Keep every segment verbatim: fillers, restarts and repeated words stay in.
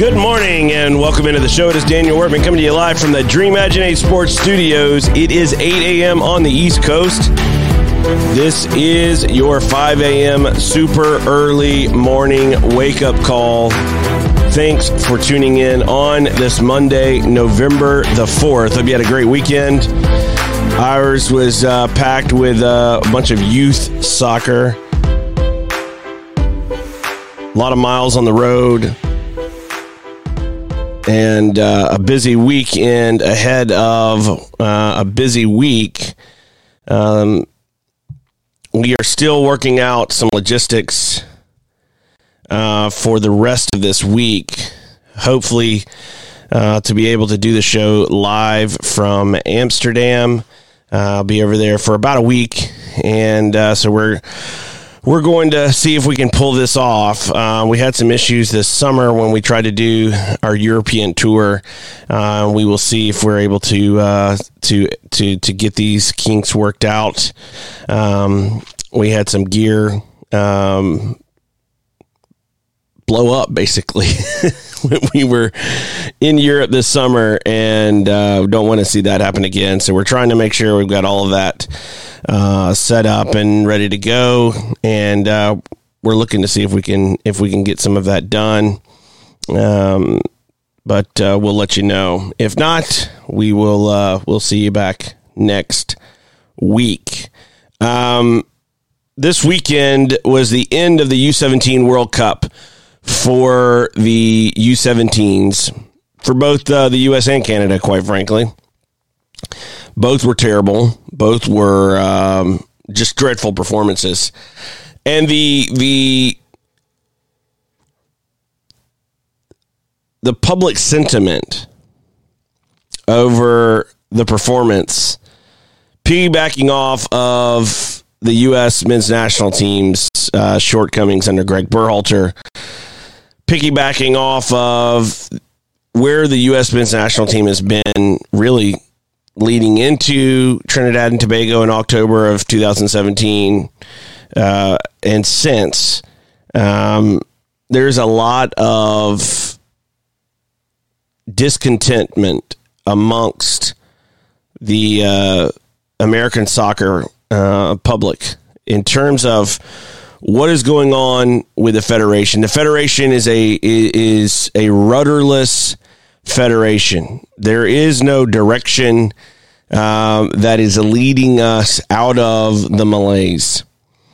Good morning and welcome into the show. It is Daniel Workman coming to you live from the Dream Imagine Sports Studios. It is eight a.m. on the East Coast. This is your five a.m. super early morning wake-up call. Thanks for tuning in on this Monday, November the fourth. Hope you had a great weekend. Ours was uh, packed with uh, a bunch of youth soccer. A lot of miles on the road. And uh, a busy weekend ahead of uh, a busy week. Um, we are still working out some logistics uh, for the rest of this week. Hopefully uh, to be able to do the show live from Amsterdam. Uh, I'll be over there for about a week. And uh, so we're... We're going to see if we can pull this off. Uh, we had some issues this summer when we tried to do our European tour. Uh, we will see if we're able to uh, to to to get these kinks worked out. Um, we had some gear um, blow up, basically, when we were in Europe this summer, and uh, don't want to see that happen again. So we're trying to make sure we've got all of that uh, set up and ready to go, and uh, we're looking to see if we can if we can get some of that done. Um, but uh, we'll let you know. If not, we will uh, we'll see you back next week. Um, this weekend was the end of the U seventeen World Cup for the U seventeens, for both uh, the U S and Canada, quite frankly. Both were terrible. Both were um, just dreadful performances. And the the the public sentiment over the performance, piggybacking off of the U S men's national team's uh, shortcomings under Greg Berhalter, piggybacking off of where the U S men's national team has been really leading into Trinidad and Tobago in October of two thousand seventeen uh, and since. Um, there's a lot of discontentment amongst the uh, American soccer uh, public in terms of what is going on with the federation. The federation is a is a rudderless federation. There is no direction um, that is leading us out of the malaise.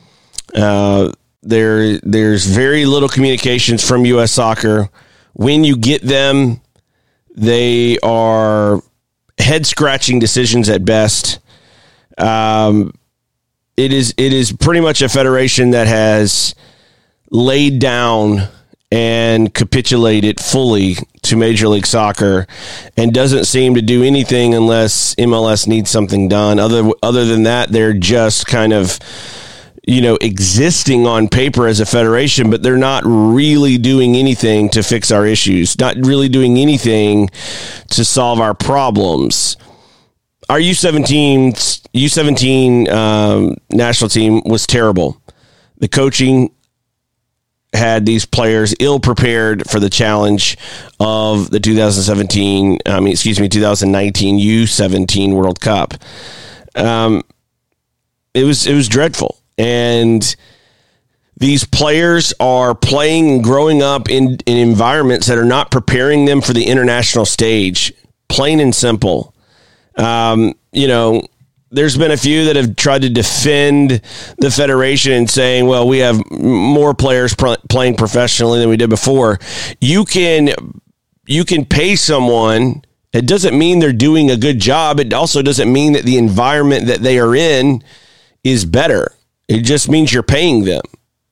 Uh, there, there's very little communications from U S Soccer. When you get them, they are head-scratching decisions at best. Um, it is it is pretty much a federation that has laid down and capitulated fully to Major League Soccer and doesn't seem to do anything unless M L S needs something done. Other other than that, they're just kind of, you know, existing on paper as a federation, but they're not really doing anything to fix our issues, not really doing anything to solve our problems. Our U seventeen U seventeen um, national team was terrible. The coaching had these players ill prepared for the challenge of the two thousand seventeen, I mean, excuse me, two thousand nineteen U seventeen World Cup. Um, it was it was dreadful, and these players are playing and growing up in, in environments that are not preparing them for the international stage. Plain and simple. Um, you know, there's been a few that have tried to defend the federation and saying, well, we have more players pr- playing professionally than we did before. You can, you can pay someone. It doesn't mean they're doing a good job. It also doesn't mean that the environment that they are in is better. It just means you're paying them.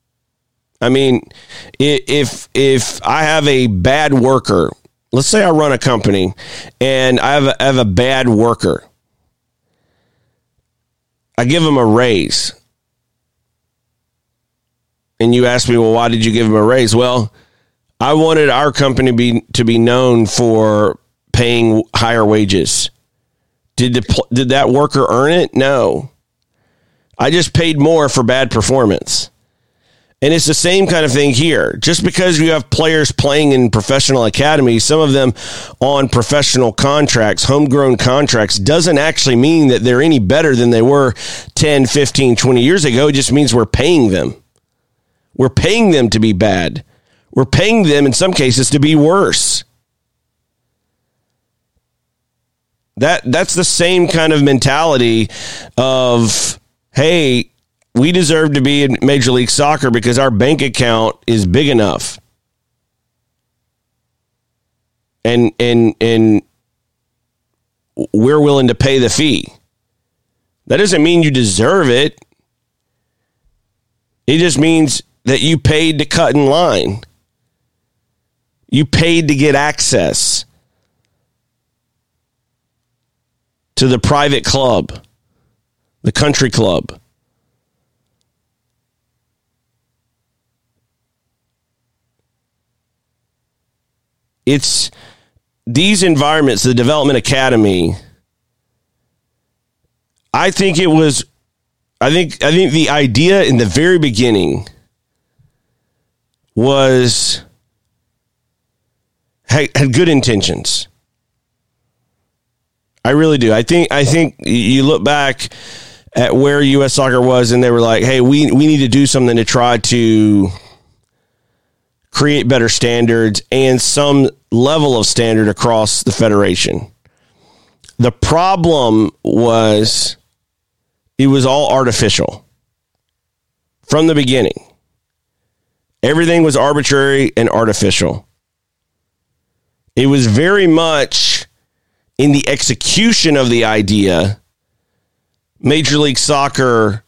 I mean, if, if I have a bad worker, let's say I run a company and I have a, I have a bad worker, I give him a raise. And you ask me, well, why did you give him a raise? Well, I wanted our company to be, to be known for paying higher wages. Did the, did that worker earn it? No. I just paid more for bad performance. And it's the same kind of thing here. Just because you have players playing in professional academies, some of them on professional contracts, homegrown contracts, doesn't actually mean that they're any better than they were ten, fifteen, twenty years ago. It just means we're paying them. We're paying them to be bad. We're paying them, in some cases, to be worse. That that's the same kind of mentality of, hey, we deserve to be in Major League Soccer because our bank account is big enough. And and and we're willing to pay the fee. That doesn't mean you deserve it. It just means that you paid to cut in line. You paid to get access to the private club, the country club. It's these environments, the Development Academy. I think it was, I think, I think the idea in the very beginning was, had, had good intentions. I really do. I think, I think you look back at where U S Soccer was and they were like, hey, we, we need to do something to try to create better standards and some level of standard across the federation. The problem was it was all artificial from the beginning. Everything was arbitrary and artificial. It was very much in the execution of the idea, Major League Soccer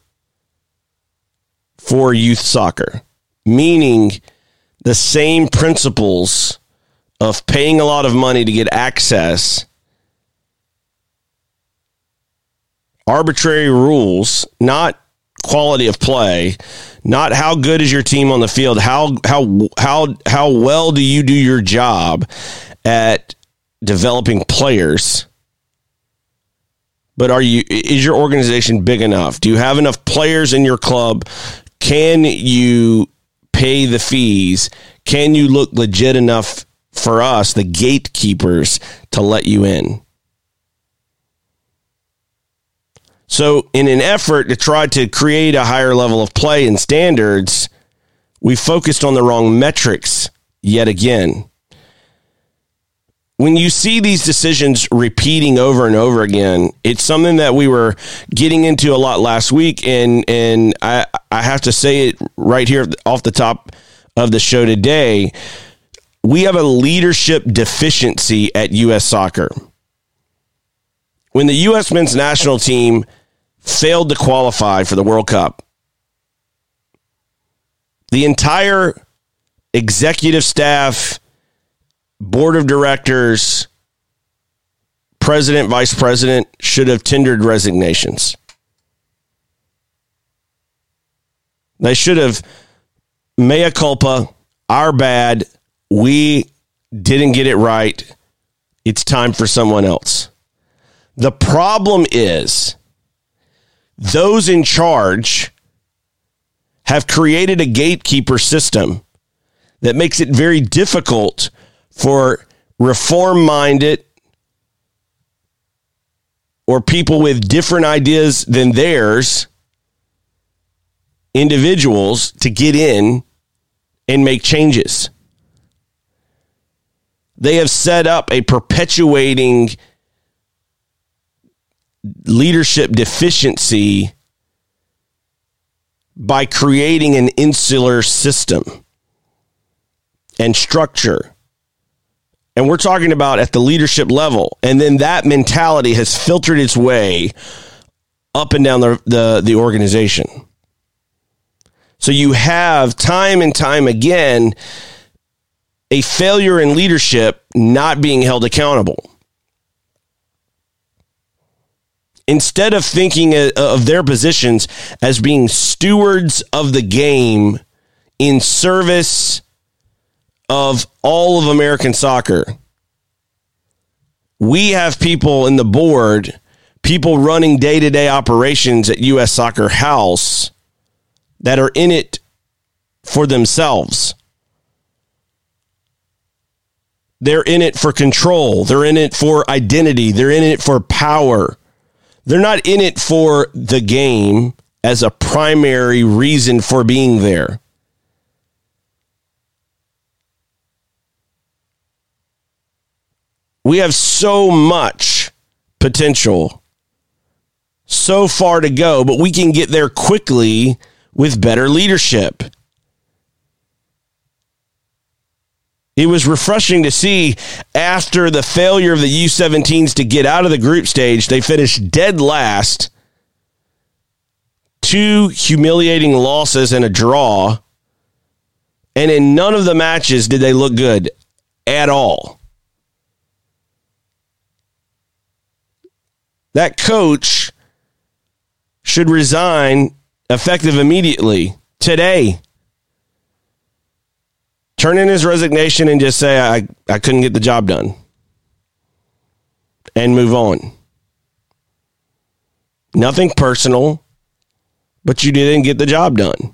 for youth soccer, meaning the same principles of paying a lot of money to get access, arbitrary rules, not quality of play, not how good is your team on the field, how how how how well do you do your job at developing players, but are you is your organization big enough? Do you have enough players in your club? Can you pay the fees? Can you look legit enough for us, the gatekeepers, to let you in? So in an effort to try to create a higher level of play and standards, we focused on the wrong metrics yet again. When you see these decisions repeating over and over again, it's something that we were getting into a lot last week, and and I, I have to say it right here off the top of the show today. We have a leadership deficiency at U S Soccer. When the U S men's national team failed to qualify for the World Cup, the entire executive staff, board of directors, president, vice president should have tendered resignations. They should have, mea culpa, our bad, we didn't get it right, it's time for someone else. The problem is, those in charge have created a gatekeeper system that makes it very difficult for reform-minded or people with different ideas than theirs, individuals, to get in and make changes. They have set up a perpetuating leadership deficiency by creating an insular system and structure. And we're talking about at the leadership level. And then that mentality has filtered its way up and down the, the, the organization. So you have time and time again a failure in leadership not being held accountable. Instead of thinking of their positions as being stewards of the game in service of all of American soccer, we have people in the board, people running day-to-day operations at U S Soccer House that are in it for themselves. They're in it for control. They're in it for identity. They're in it for power. They're not in it for the game as a primary reason for being there. We have so much potential, so far to go, but we can get there quickly with better leadership. It was refreshing to see after the failure of the U seventeens to get out of the group stage, they finished dead last, two humiliating losses and a draw, and in none of the matches did they look good at all. That coach should resign effective immediately, today. Turn in his resignation and just say, I, I couldn't get the job done. And move on. Nothing personal, but you didn't get the job done.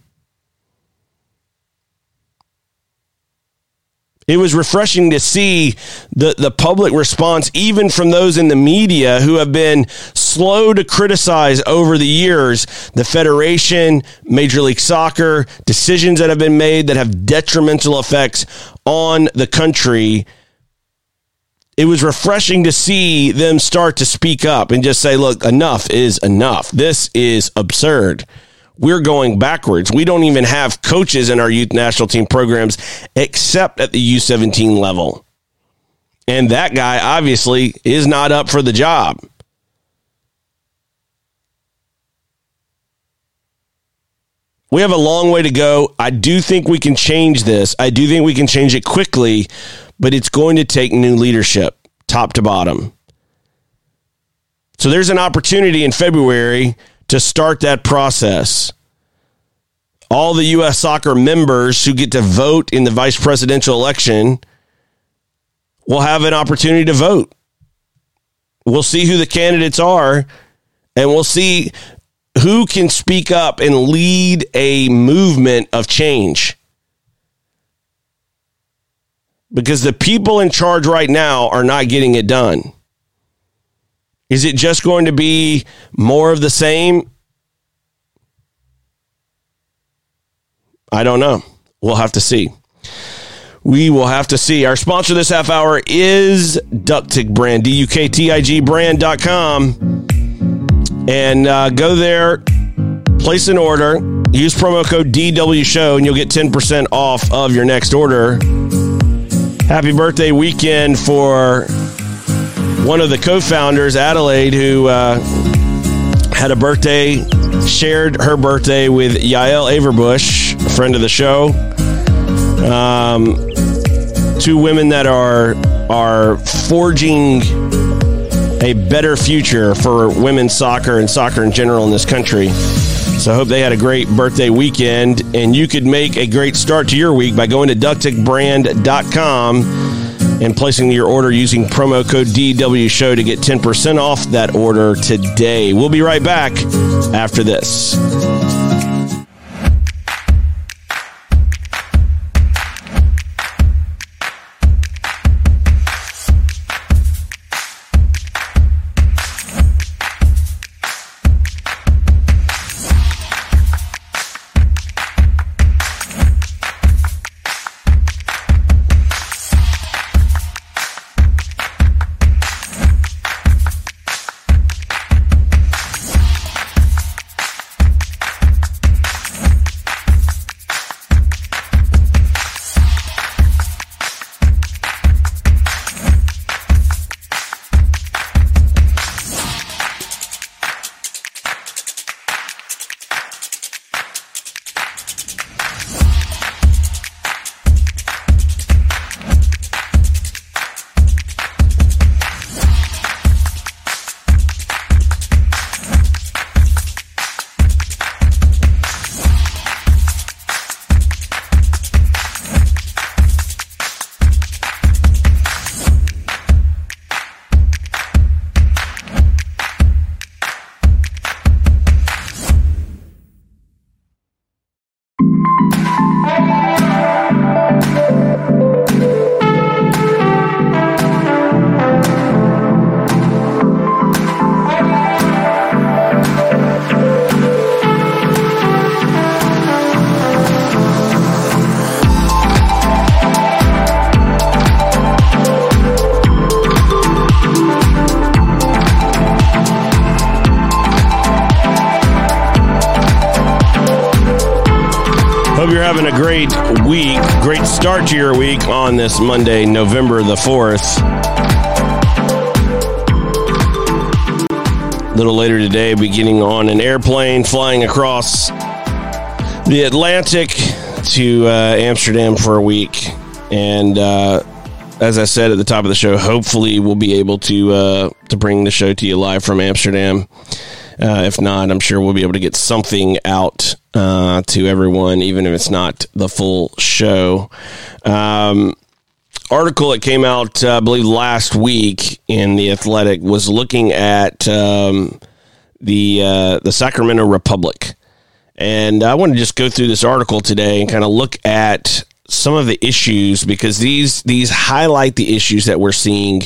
It was refreshing to see the, the public response, even from those in the media who have been slow to criticize over the years the Federation, Major League Soccer, decisions that have been made that have detrimental effects on the country. It was refreshing to see them start to speak up and just say, look, enough is enough. This is absurd. We're going backwards. We don't even have coaches in our youth national team programs except at the U seventeen level. And that guy obviously is not up for the job. We have a long way to go. I do think we can change this. I do think we can change it quickly, but it's going to take new leadership, top to bottom. So there's an opportunity in February to start that process. All the U S Soccer members who get to vote in the vice presidential election will have an opportunity to vote. We'll see who the candidates are, and we'll see who can speak up and lead a movement of change. Because the people in charge right now are not getting it done. Is it just going to be more of the same? I don't know. We'll have to see. We will have to see. Our sponsor this half hour is Duktig Brand, D U K T I G brand dot com. And uh, go there, place an order, use promo code D W Show, and you'll get ten percent off of your next order. Happy birthday weekend for one of the co-founders, Adelaide, who uh, had a birthday, shared her birthday with Yael Averbush, a friend of the show. Um, two women that are are forging a better future for women's soccer and soccer in general in this country. So I hope they had a great birthday weekend, and you could make a great start to your week by going to Duktig Brand dot com and placing your order using promo code D W Show to get ten percent off that order today. We'll be right back after this. great week, great start to your week on this Monday, November the fourth. A little later today, beginning on an airplane flying across the Atlantic to uh, Amsterdam for a week. And uh, as I said at the top of the show, hopefully we'll be able to uh, to bring the show to you live from Amsterdam. Uh, if not, I'm sure we'll be able to get something out uh, to everyone, even if it's not the full show. Um, article that came out, uh, I believe, last week in The Athletic was looking at um, the uh, the Sacramento Republic. And I want to just go through this article today and kind of look at some of the issues, because these these highlight the issues that we're seeing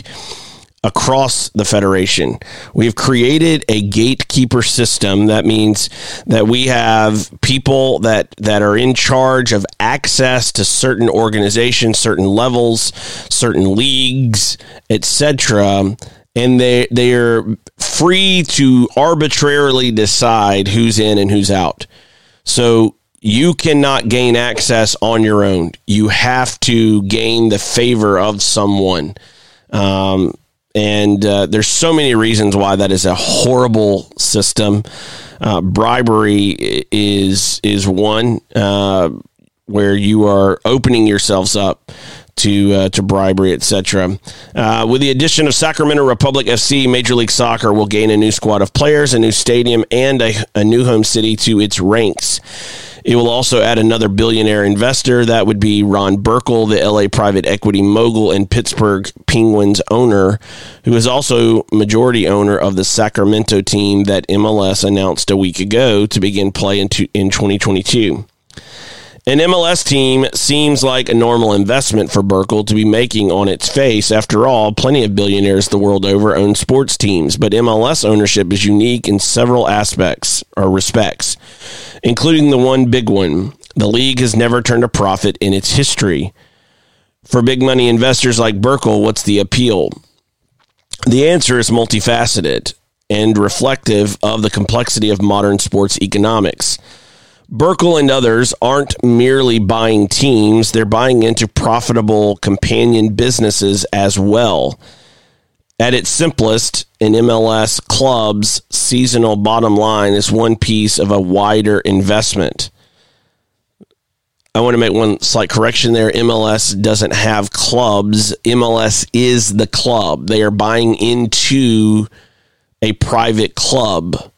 across the Federation. We've created a gatekeeper system. That means that we have people that, that are in charge of access to certain organizations, certain levels, certain leagues, et cetera, and they they are free to arbitrarily decide who's in and who's out. So you cannot gain access on your own. You have to gain the favor of someone. Um, and uh, there's so many reasons why that is a horrible system. Uh, bribery is is one, uh, where you are opening yourselves up to uh, to bribery, et cetera. Uh, with the addition of Sacramento Republic F C, Major League Soccer will gain a new squad of players, a new stadium, and a, a new home city to its ranks. It will also add another billionaire investor. That would be Ron Burkle, the L A private equity mogul and Pittsburgh Penguins owner, who is also majority owner of the Sacramento team that M L S announced a week ago to begin play in, in twenty twenty-two. An M L S team seems like a normal investment for Burkle to be making on its face. After all, plenty of billionaires the world over own sports teams, but M L S ownership is unique in several aspects or respects, including the one big one. The league has never turned a profit in its history. For big money investors like Burkle, what's the appeal? The answer is multifaceted and reflective of the complexity of modern sports economics. Burkle and others aren't merely buying teams, they're buying into profitable companion businesses as well. At its simplest, an M L S club's seasonal bottom line is one piece of a wider investment. I want to make one slight correction there. M L S doesn't have clubs. M L S is the club. They are buying into a private club.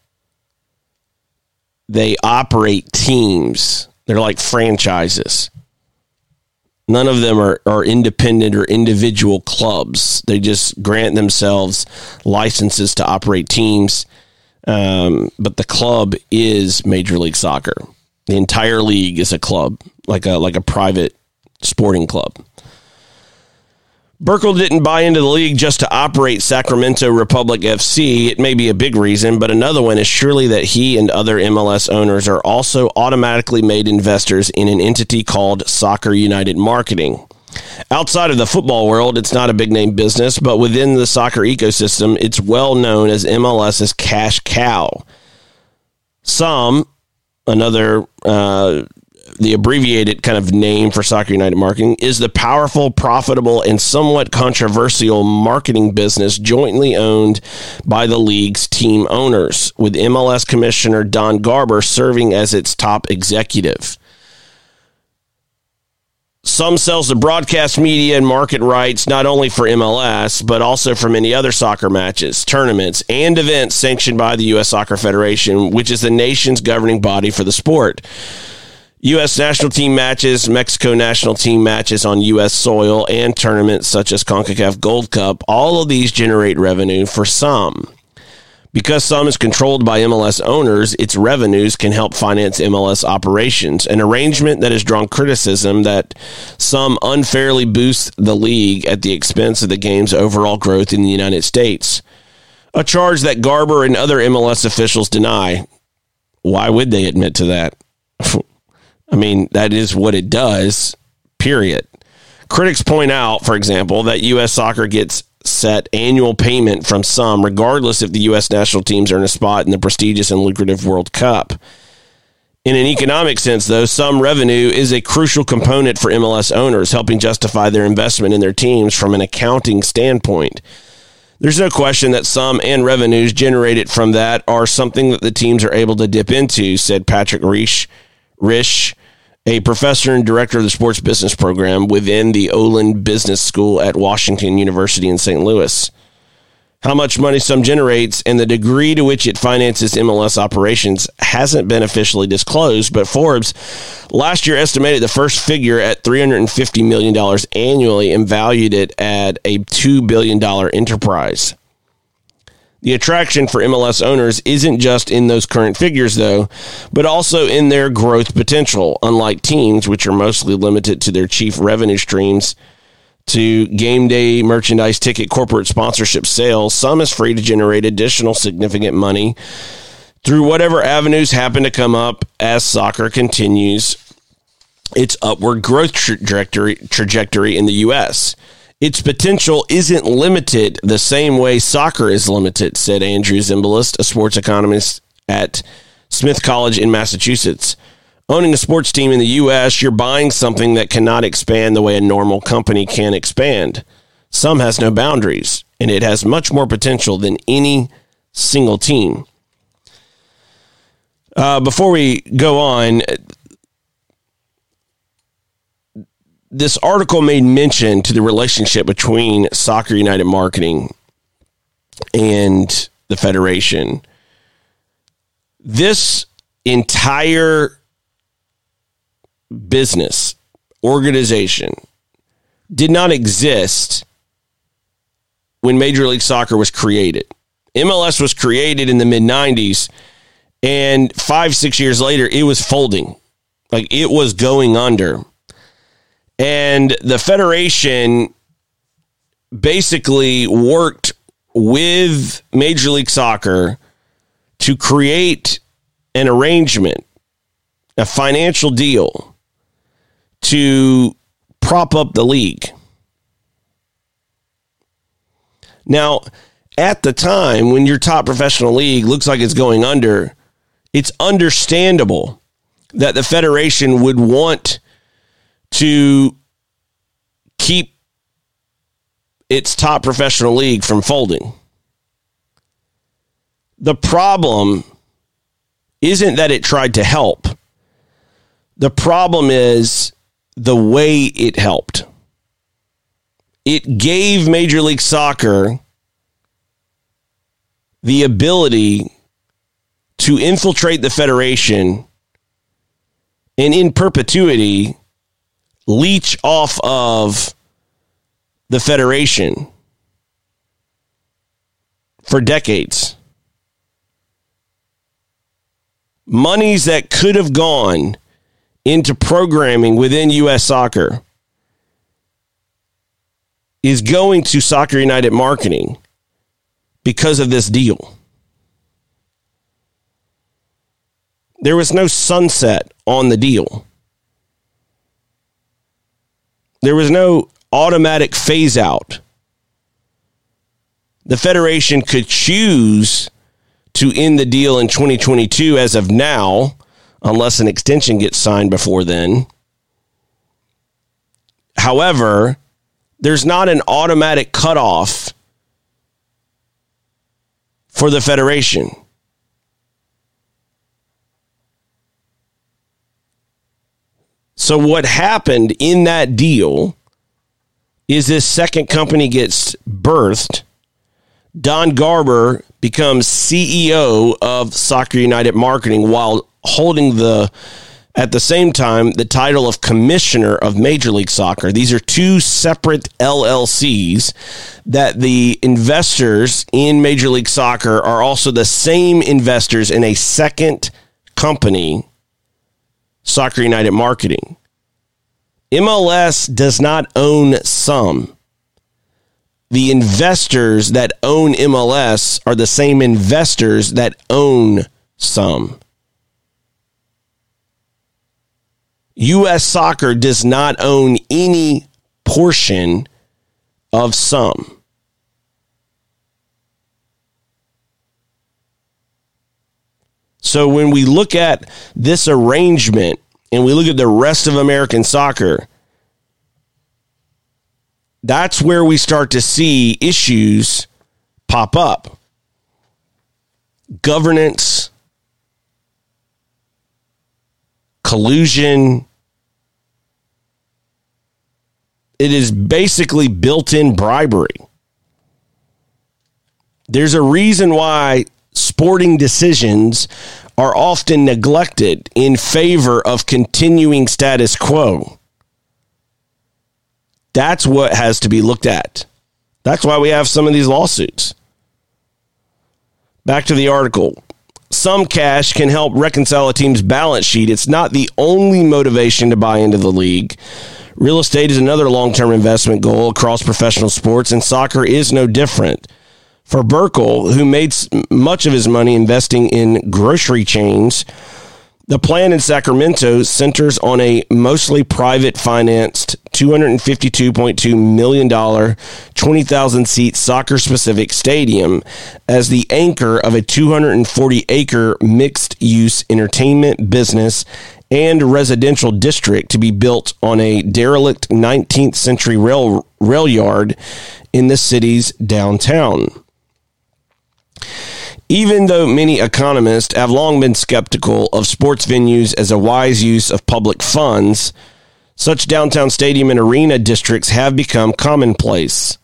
They operate teams. They're like franchises. None of them are, are independent or individual clubs. They just grant themselves licenses to operate teams. Um, but the club is Major League Soccer. The entire league is a club, like a like a private sporting club. Burkle didn't buy into the league just to operate Sacramento Republic F C. It may be a big reason, but another one is surely that he and other M L S owners are also automatically made investors in an entity called Soccer United Marketing. Outside of the football world, it's not a big-name business, but within the soccer ecosystem, it's well known as MLS's cash cow. Some, another... Uh, the abbreviated kind of name for Soccer United Marketing, is the powerful, profitable, and somewhat controversial marketing business jointly owned by the league's team owners, with M L S Commissioner Don Garber serving as its top executive. Some sells the broadcast media and market rights not only for M L S, but also for many other soccer matches, tournaments, and events sanctioned by the U S Soccer Federation, which is the nation's governing body for the sport. U S national team matches, Mexico national team matches on U S soil, and tournaments such as CONCACAF Gold Cup, all of these generate revenue for some. Because some is controlled by M L S owners, its revenues can help finance M L S operations, an arrangement that has drawn criticism that some unfairly boost the league at the expense of the game's overall growth in the United States. A charge that Garber and other M L S officials deny. Why would they admit to that? I mean, that is what it does, period. Critics point out, for example, that U S Soccer gets set annual payment from some, regardless if the U S national teams are in a spot in the prestigious and lucrative World Cup. In an economic sense, though, some revenue is a crucial component for M L S owners, helping justify their investment in their teams from an accounting standpoint. There's no question that some and revenues generated from that are something that the teams are able to dip into, said Patrick Risch, Risch, a professor and director of the sports business program within the Olin Business School at Washington University in Saint Louis. How much money some generates and the degree to which it finances M L S operations hasn't been officially disclosed, but Forbes last year estimated the first figure at three hundred fifty million dollars annually and valued it at a two billion dollars enterprise. The attraction for M L S owners isn't just in those current figures, though, but also in their growth potential, unlike teams, which are mostly limited to their chief revenue streams, to game day merchandise, ticket, corporate sponsorship sales. Some is free to generate additional significant money through whatever avenues happen to come up as soccer continues its upward growth trajectory, trajectory in the U S. Its potential isn't limited the same way soccer is limited, said Andrew Zimbalist, a sports economist at Smith College in Massachusetts. Owning a sports team in the U S, you're buying something that cannot expand the way a normal company can expand. Some has no boundaries, and it has much more potential than any single team. Uh, before we go on, this article made mention to the relationship between Soccer United Marketing and the Federation. This entire business organization did not exist when Major League Soccer was created. M L S was created in the mid nineties, and five, six years later, it was folding. Like, it was going under. And the Federation basically worked with Major League Soccer to create an arrangement, a financial deal, to prop up the league. Now, at the time, when your top professional league looks like it's going under, it's understandable that the Federation would want to keep its top professional league from folding. The problem isn't that it tried to help. The problem is the way it helped. It gave Major League Soccer the ability to infiltrate the Federation and in perpetuity leech off of the Federation for decades. Monies that could have gone into programming within U S Soccer is going to Soccer United Marketing because of this deal. There was no sunset on the deal. There was no automatic phase out. The Federation could choose to end the deal in twenty twenty-two as of now, unless an extension gets signed before then. However, there's not an automatic cutoff for the Federation. So what happened in that deal is this second company gets birthed. Don Garber becomes C E O of Soccer United Marketing while holding the, at the same time, the title of Commissioner of Major League Soccer. These are two separate L L Cs that the investors in Major League Soccer are also the same investors in a second company, Soccer United Marketing. M L S does not own some. The investors that own M L S are the same investors that own some. U S Soccer does not own any portion of some. So when we look at this arrangement and we look at the rest of American soccer, that's where we start to see issues pop up. Governance, collusion. It is basically built-in bribery. There's a reason why sporting decisions are often neglected in favor of continuing status quo. That's what has to be looked at. That's why we have some of these lawsuits. Back to the article. Some cash can help reconcile a team's balance sheet. It's not the only motivation to buy into the league. Real estate is another long-term investment goal across professional sports, and soccer is no different. For Burkle, who made much of his money investing in grocery chains, the plan in Sacramento centers on a mostly private-financed two hundred fifty-two point two million dollars, twenty thousand seat soccer-specific stadium as the anchor of a two hundred forty acre mixed-use entertainment, business, and residential district to be built on a derelict nineteenth century rail, rail yard in the city's downtown. Even though many economists have long been skeptical of sports venues as a wise use of public funds, such downtown stadium and arena districts have become commonplace.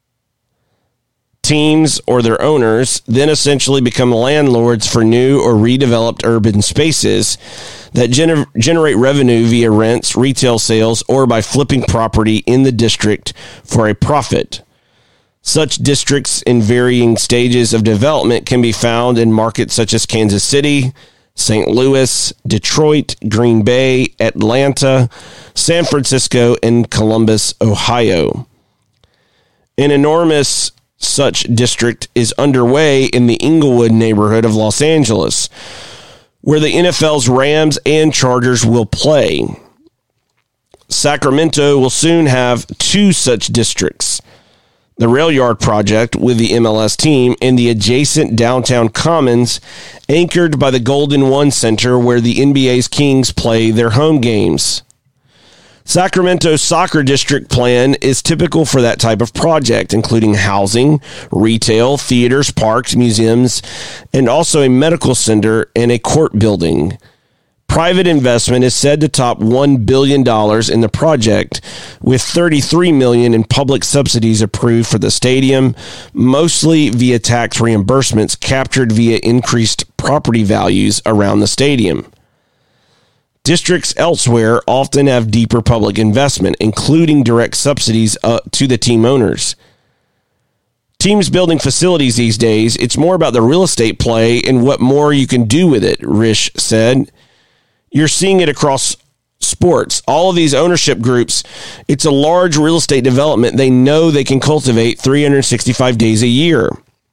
Teams or their owners then essentially become landlords for new or redeveloped urban spaces that gener- generate revenue via rents, retail sales, or by flipping property in the district for a profit. Such districts in varying stages of development can be found in markets such as Kansas City, Saint Louis, Detroit, Green Bay, Atlanta, San Francisco, and Columbus, Ohio. An enormous such district is underway in the Inglewood neighborhood of Los Angeles, where the N F L's Rams and Chargers will play. Sacramento will soon have two such districts: the Rail Yard project with the M L S team and the adjacent downtown commons anchored by the Golden One Center where the N B A's Kings play their home games. Sacramento's soccer district plan is typical for that type of project, including housing, retail, theaters, parks, museums, and also a medical center and a court building. Private investment is said to top one billion dollars in the project, with thirty-three million dollars in public subsidies approved for the stadium, mostly via tax reimbursements captured via increased property values around the stadium. Districts elsewhere often have deeper public investment, including direct subsidies uh, to the team owners. Teams building facilities these days, it's more about the real estate play and what more you can do with it, Risch said. You're seeing it across sports. All of these ownership groups, it's a large real estate development they know they can cultivate three hundred sixty-five days a year.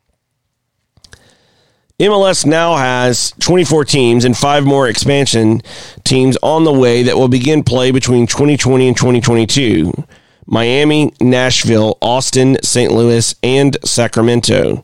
M L S now has twenty-four teams and five more expansion teams on the way that will begin play between twenty twenty and twenty twenty-two. Miami, Nashville, Austin, Saint Louis, and Sacramento.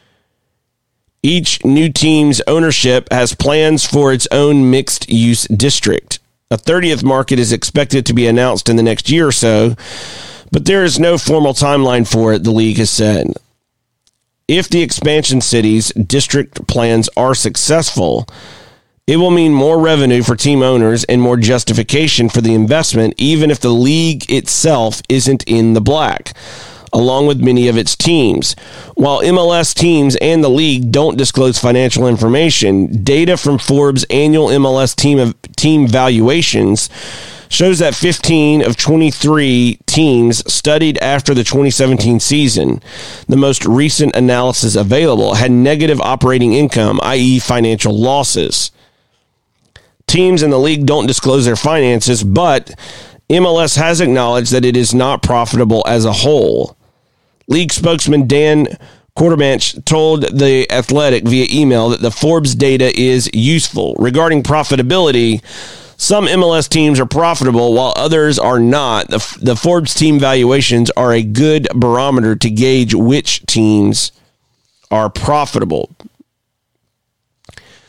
Each new team's ownership has plans for its own mixed-use district. A thirtieth market is expected to be announced in the next year or so, but there is no formal timeline for it, the league has said. If the expansion cities' district plans are successful, it will mean more revenue for team owners and more justification for the investment, even if the league itself isn't in the black, along with many of its teams. While M L S teams and the league don't disclose financial information, data from Forbes' annual M L S team of team valuations shows that fifteen of twenty-three teams studied after the twenty seventeen season, the most recent analysis available, had negative operating income, that is financial losses. Teams in the league don't disclose their finances, but M L S has acknowledged that it is not profitable as a whole. League spokesman Dan Quarterbench told The Athletic via email that the Forbes data is useful. Regarding profitability, some M L S teams are profitable while others are not. The, the Forbes team valuations are a good barometer to gauge which teams are profitable.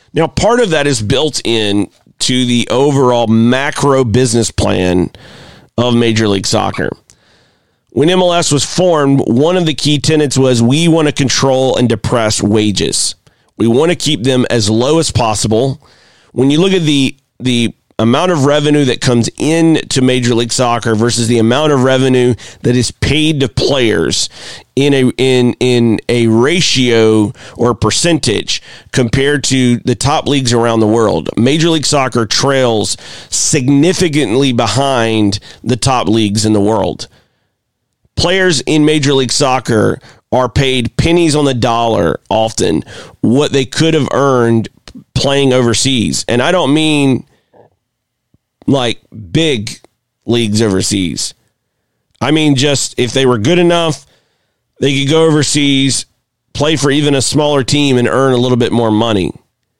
Now, part of that is built in to the overall macro business plan of Major League Soccer. When M L S was formed, one of the key tenets was we want to control and depress wages. We want to keep them as low as possible. When you look at the the amount of revenue that comes in to Major League Soccer versus the amount of revenue that is paid to players in a in in a ratio or percentage compared to the top leagues around the world, Major League Soccer trails significantly behind the top leagues in the world. Players in Major League Soccer are paid pennies on the dollar often what they could have earned playing overseas. And I don't mean like big leagues overseas. I mean, just if they were good enough, they could go overseas, play for even a smaller team and earn a little bit more money.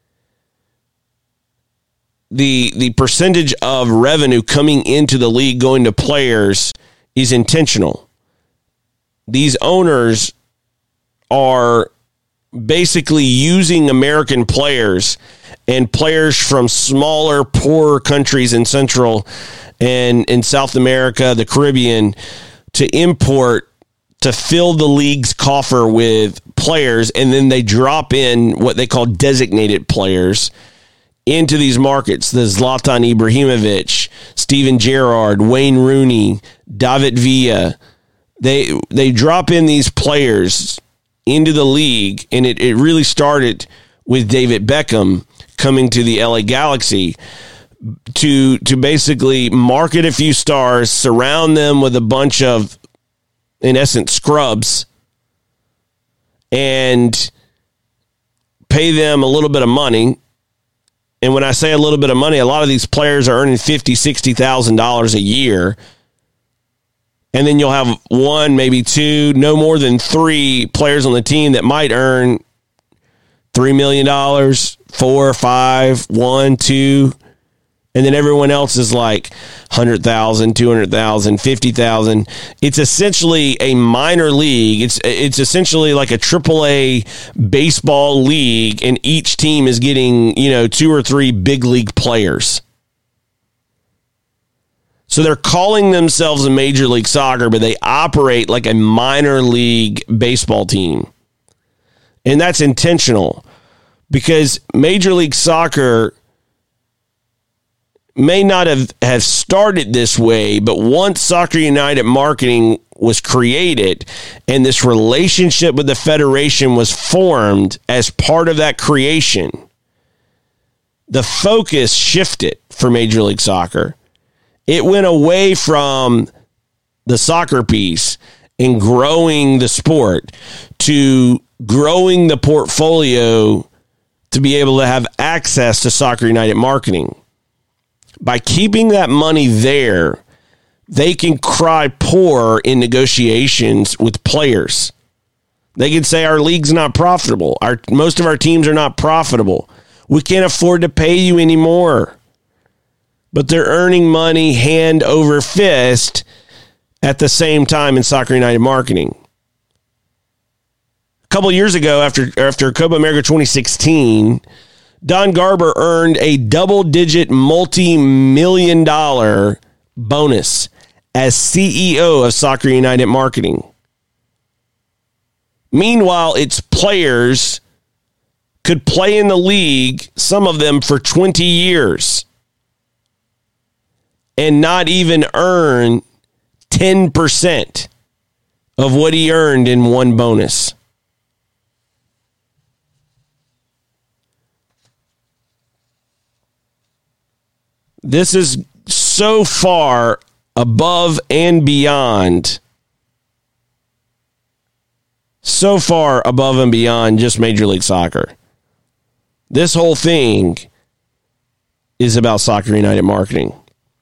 The the percentage of revenue coming into the league going to players is intentional. These owners are basically using American players and players from smaller, poorer countries in Central and in South America, the Caribbean, to import, to fill the league's coffer with players, and then they drop in what they call designated players into these markets. The Zlatan Ibrahimovic, Steven Gerrard, Wayne Rooney, David Villa. They they drop in these players into the league, and it, it really started with David Beckham coming to the L A Galaxy to to basically market a few stars, surround them with a bunch of, in essence, scrubs, and pay them a little bit of money. And when I say a little bit of money, a lot of these players are earning fifty thousand dollars, sixty thousand dollars a year. And then you'll have one, maybe two, no more than three players on the team that might earn three million dollars, four, five, one, two. And then everyone else is like one hundred thousand dollars, two hundred thousand dollars, fifty thousand dollars. It's essentially a minor league. It's it's essentially like a triple A baseball league, and each team is getting, you know, two or three big league players. So they're calling themselves a Major League Soccer, but they operate like a minor league baseball team. And that's intentional because Major League Soccer may not have, have started this way, but once Soccer United marketing was created and this relationship with the federation was formed as part of that creation, the focus shifted for Major League Soccer. It went away from the soccer piece and growing the sport to growing the portfolio to be able to have access to Soccer United marketing. By keeping that money there, they can cry poor in negotiations with players. They can say our league's not profitable. Our most of our teams are not profitable. We can't afford to pay you anymore. But they're earning money hand over fist at the same time in Soccer United marketing. A couple of years ago, after after Copa America twenty sixteen, Don Garber earned a double-digit multi-million dollar bonus as C E O of Soccer United marketing. Meanwhile, its players could play in the league, some of them for twenty years. And not even earn ten percent of what he earned in one bonus. This is so far above and beyond, so far above and beyond just Major League Soccer. This whole thing is about Soccer United marketing.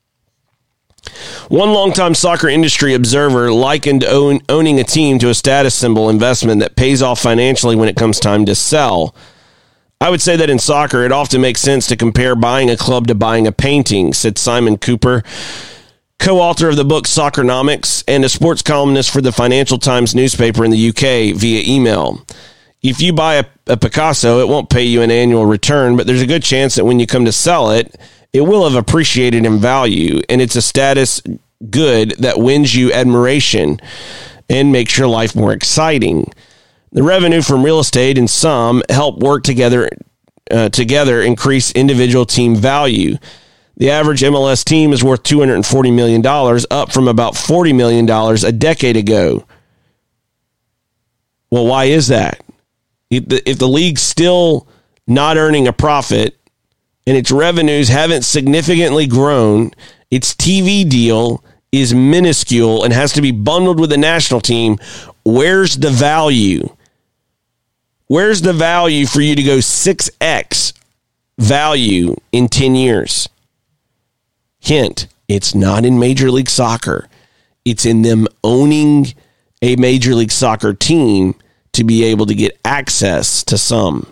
One longtime soccer industry observer likened own, owning a team to a status symbol investment that pays off financially when it comes time to sell. I would say that in soccer, it often makes sense to compare buying a club to buying a painting, said Simon Cooper, co-author of the book Soccernomics and a sports columnist for the Financial Times newspaper in the U K via email. If you buy a a Picasso, it won't pay you an annual return, but there's a good chance that when you come to sell it, it will have appreciated in value, and it's a status good that wins you admiration and makes your life more exciting. The revenue from real estate and some help work together uh, together increase individual team value. The average M L S team is worth two hundred forty million dollars, up from about forty million dollars a decade ago. Well, why is that? If the, if the league's still not earning a profit and its revenues haven't significantly grown, its T V deal is minuscule and has to be bundled with the national team, where's the value? Where's the value for you to go six X value in ten years? Hint, it's not in Major League Soccer. It's in them owning a Major League Soccer team to be able to get access to some.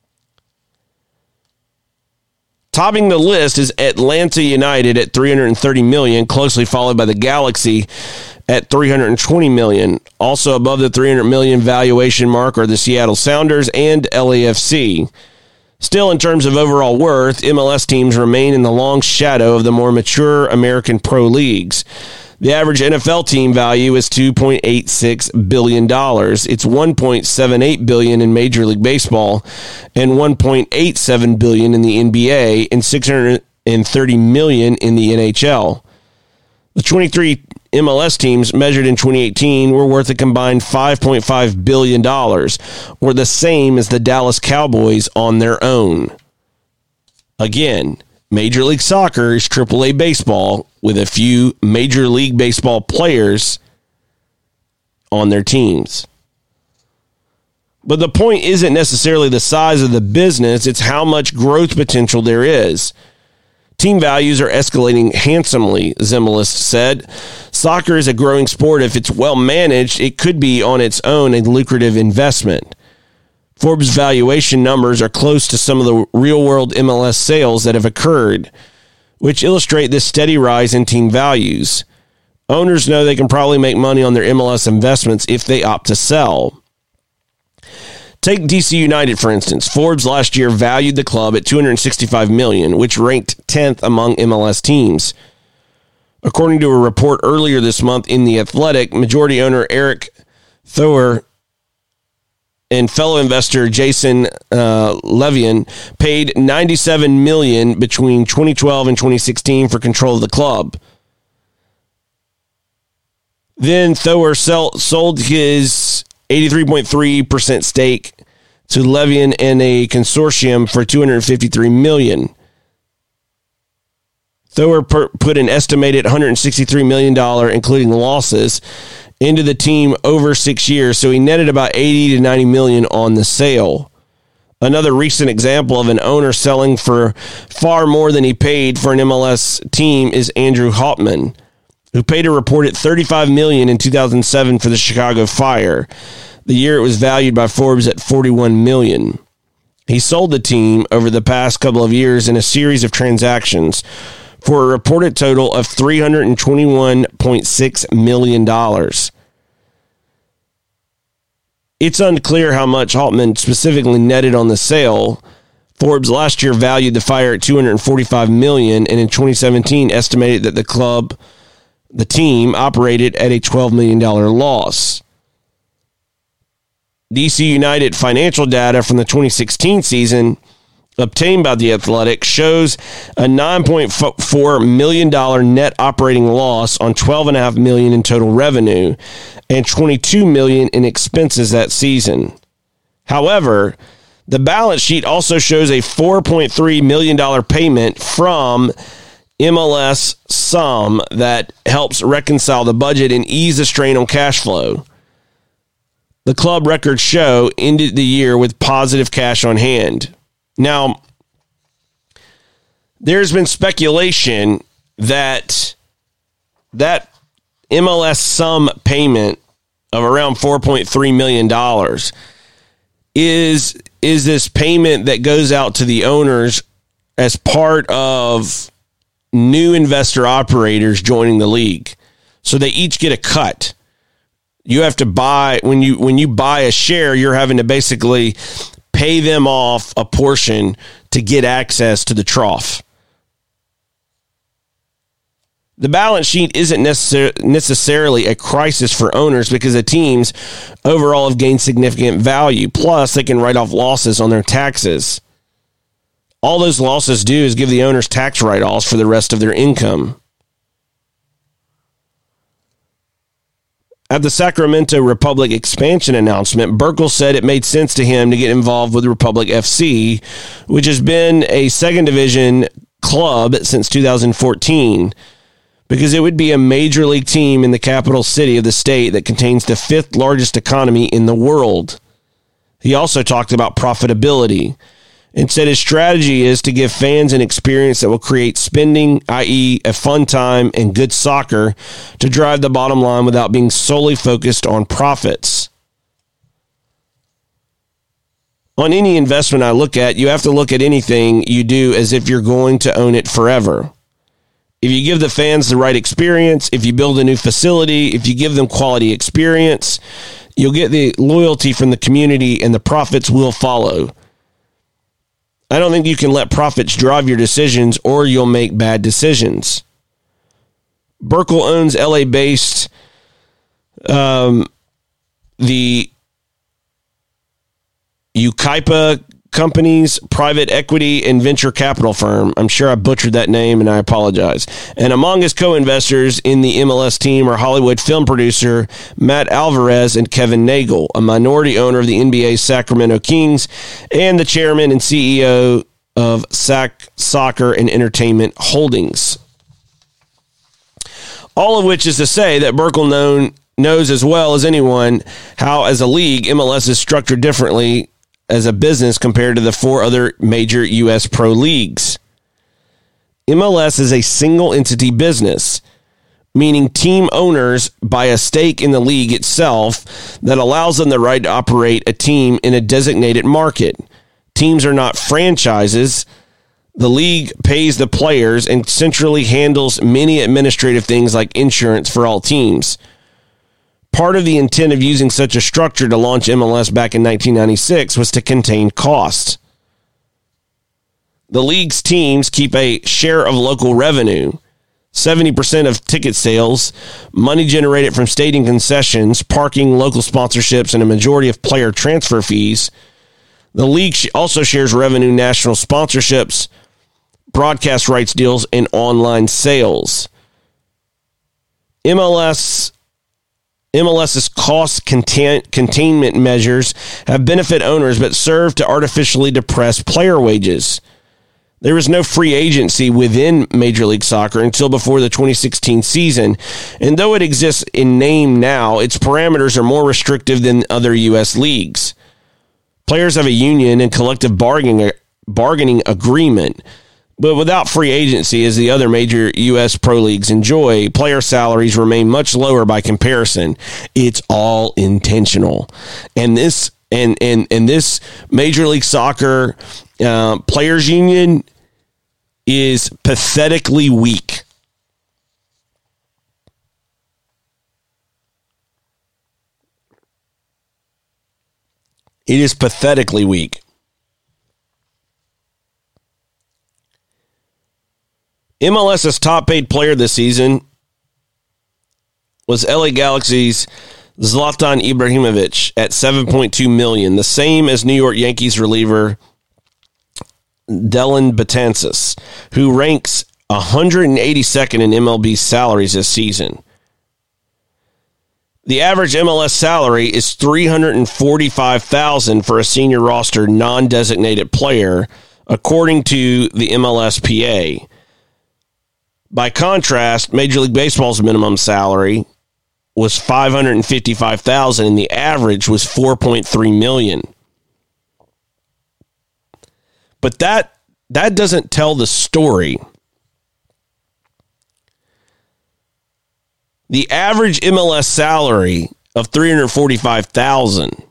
Topping the list is Atlanta United at three hundred thirty million dollars, closely followed by the Galaxy at three hundred twenty million dollars. Also above the three hundred million dollars valuation mark are the Seattle Sounders and L A F C. Still, in terms of overall worth, M L S teams remain in the long shadow of the more mature American pro leagues. The average N F L team value is two point eight six billion dollars. It's one point seven eight billion dollars in Major League Baseball and one point eight seven billion dollars in the N B A and six hundred thirty million dollars in the N H L. The twenty-three M L S teams measured in twenty eighteen were worth a combined five point five billion dollars, or the same as the Dallas Cowboys on their own. Again, Major League Soccer is triple A baseball with a few Major League Baseball players on their teams. But the point isn't necessarily the size of the business, it's how much growth potential there is. Team values are escalating handsomely, Zimbalist said. Soccer is a growing sport. If it's well managed, it could be on its own a lucrative investment. Forbes' valuation numbers are close to some of the real-world M L S sales that have occurred, which illustrate this steady rise in team values. Owners know they can probably make money on their M L S investments if they opt to sell. Take D C United, for instance. Forbes last year valued the club at two hundred sixty-five million dollars, which ranked tenth among M L S teams. According to a report earlier this month in The Athletic, majority owner Eric Thauer and fellow investor Jason uh, Levian paid ninety-seven million dollars between twenty twelve and twenty sixteen for control of the club. Then Thauer sell, sold his eighty-three point three percent stake to Levian and a consortium for two hundred fifty-three million dollars. Thauer per, put an estimated one hundred sixty-three million dollars, including losses, into the team over six years, so he netted about eighty to ninety million dollars on the sale. Another recent example of an owner selling for far more than he paid for an M L S team is Andrew Hauptman, who paid a reported thirty-five million dollars in two thousand seven for the Chicago Fire. The year it was valued by Forbes at forty-one million dollars. He sold the team over the past couple of years in a series of transactions for a reported total of three hundred twenty-one point six million dollars. It's unclear how much Hauptman specifically netted on the sale. Forbes last year valued the Fire at two hundred forty-five million dollars, and in twenty seventeen estimated that the club, the team, operated at a twelve million dollars loss. D C United financial data from the twenty sixteen season obtained by The Athletic shows a nine point four million dollars net operating loss on twelve point five million dollars in total revenue and twenty-two million dollars in expenses that season. However, the balance sheet also shows a four point three million dollars payment from M L S sum that helps reconcile the budget and ease the strain on cash flow. The club records show ended the year with positive cash on hand. Now, there's been speculation that that M L S sum payment of around four point three million dollars is, is this payment that goes out to the owners as part of new investor operators joining the league. So they each get a cut. You have to buy, when you when you buy a share, you're having to basically pay them off a portion to get access to the trough. The balance sheet isn't necessar- necessarily a crisis for owners because the teams overall have gained significant value. Plus, they can write off losses on their taxes. All those losses do is give the owners tax write-offs for the rest of their income. At the Sacramento Republic expansion announcement, Burkle said it made sense to him to get involved with Republic F C, which has been a second division club since two thousand fourteen. Because it would be a major league team in the capital city of the state that contains the fifth largest economy in the world. He also talked about profitability and said his strategy is to give fans an experience that will create spending, that is a fun time and good soccer to drive the bottom line without being solely focused on profits. On any investment I look at, you have to look at anything you do as if you're going to own it forever. If you give the fans the right experience, if you build a new facility, if you give them quality experience, you'll get the loyalty from the community and the profits will follow. I don't think you can let profits drive your decisions or you'll make bad decisions. Burkle owns L A-based um, the Yucaipa Companies, private equity and venture capital firm. I'm sure I butchered that name and I apologize. And among his co-investors in the M L S team are Hollywood film producer Matt Alvarez and Kevin Nagel, a minority owner of the N B A's Sacramento Kings and the chairman and C E O of Sac Soccer and Entertainment Holdings. All of which is to say that Burkle known, knows as well as anyone how, as a league, M L S is structured differently as a business compared to the four other major U S pro leagues. M L S is a single entity business, meaning team owners buy a stake in the league itself that allows them the right to operate a team in a designated market. Teams are not franchises. The league pays the players and centrally handles many administrative things like insurance for all teams. Part of the intent of using such a structure to launch M L S back in nineteen ninety-six was to contain costs. The league's teams keep a share of local revenue, seventy percent of ticket sales, money generated from stadium concessions, parking, local sponsorships, and a majority of player transfer fees. The league also shares revenue, national sponsorships, broadcast rights deals, and online sales. M L S MLS's cost contain, containment measures have benefit owners but serve to artificially depress player wages. There is no free agency within Major League Soccer until before the twenty sixteen season, and though it exists in name now, its parameters are more restrictive than other U S leagues. Players have a union and collective bargaining, bargaining agreement, but without free agency, as the other major U S pro leagues enjoy, player salaries remain much lower by comparison. It's all intentional. And this and and, and this Major League Soccer uh, players union is pathetically weak. It is pathetically weak. MLS's top-paid player this season was L A Galaxy's Zlatan Ibrahimovic at seven point two million dollars, the same as New York Yankees reliever Dellin Betances, who ranks one hundred eighty-second in M L B salaries this season. The average M L S salary is three hundred forty-five thousand dollars for a senior roster non-designated player, according to the M L S P A. By contrast, Major League Baseball's minimum salary was five hundred fifty-five thousand dollars and the average was four point three million dollars. But that that doesn't tell the story. The average M L S salary of three hundred forty-five thousand dollars,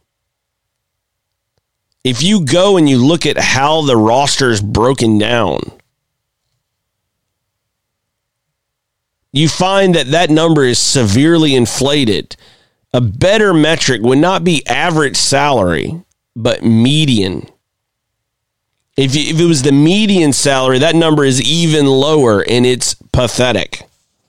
if you go and you look at how the roster is broken down, you find that that number is severely inflated. A better metric would not be average salary, but median If, you, if it was the median salary, that number is even lower, and it's pathetic.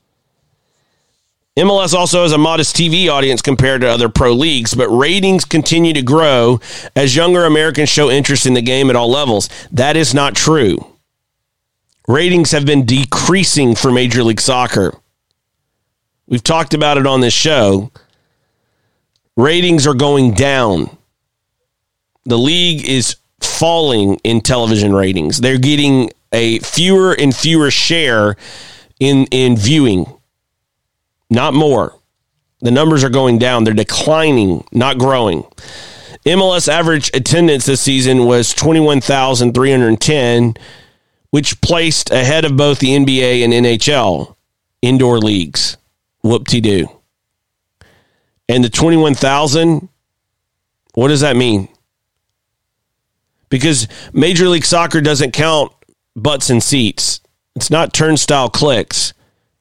M L S also has a modest T V audience compared to other pro leagues, but ratings continue to grow as younger Americans show interest in the game at all levels. That is not true. Ratings have been decreasing for Major League Soccer. We've talked about it on this show. Ratings are going down. The league is falling in television ratings. They're getting a fewer and fewer share in, in viewing. Not more. The numbers are going down. They're declining, not growing. M L S average attendance this season was twenty-one thousand three hundred ten, which placed ahead of both the N B A and N H L indoor leagues. Whoop-de-doo. And the twenty-one thousand, what does that mean? Because Major League Soccer doesn't count butts and seats. It's not turnstile clicks.